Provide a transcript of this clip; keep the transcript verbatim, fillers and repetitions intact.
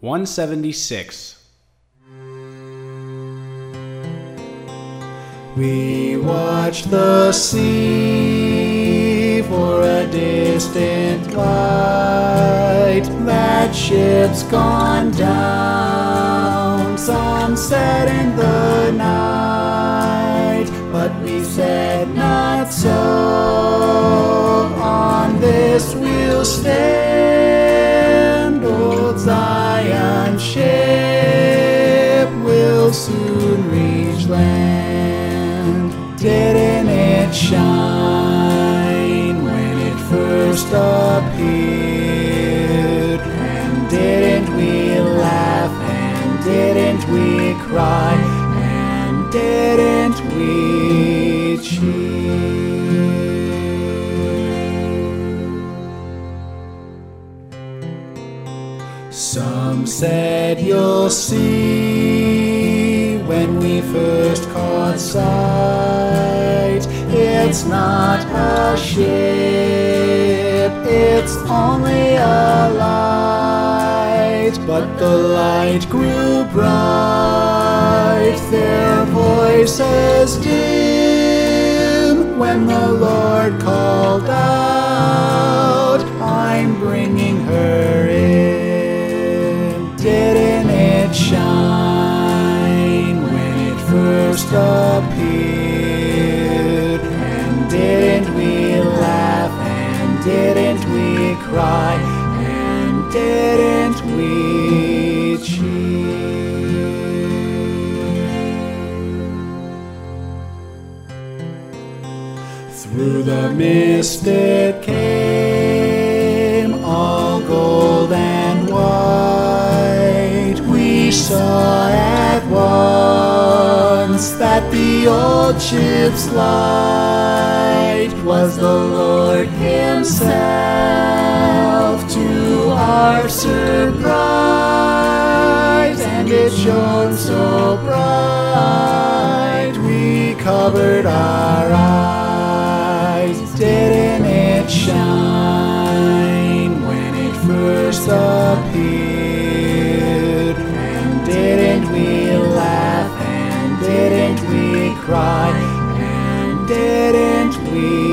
one seventy-six. We watched the sea for a distant light. That ship's gone down, sunset in the night. But we said not so, on this we'll stand. Old Zion ship will soon reach land. Didn't it shine when it first appeared? And didn't we laugh, and didn't we cry, and didn't we cheer? Some said you'll see when we first caught sight, it's not a ship, it's only a light. But the light grew bright, their voices dim, when the Lord called out, I'm bringing her in. Didn't it shine when it first appeared? And didn't we laugh, and didn't we cry, and didn't we cheer? Through the mist it came, all gold and white. We saw at once that the old ship's light was the Lord Himself, to our surprise. And it shone so bright, we covered our eyes. Didn't it shine when it first appeared? And didn't we laugh, and didn't we cry, and didn't we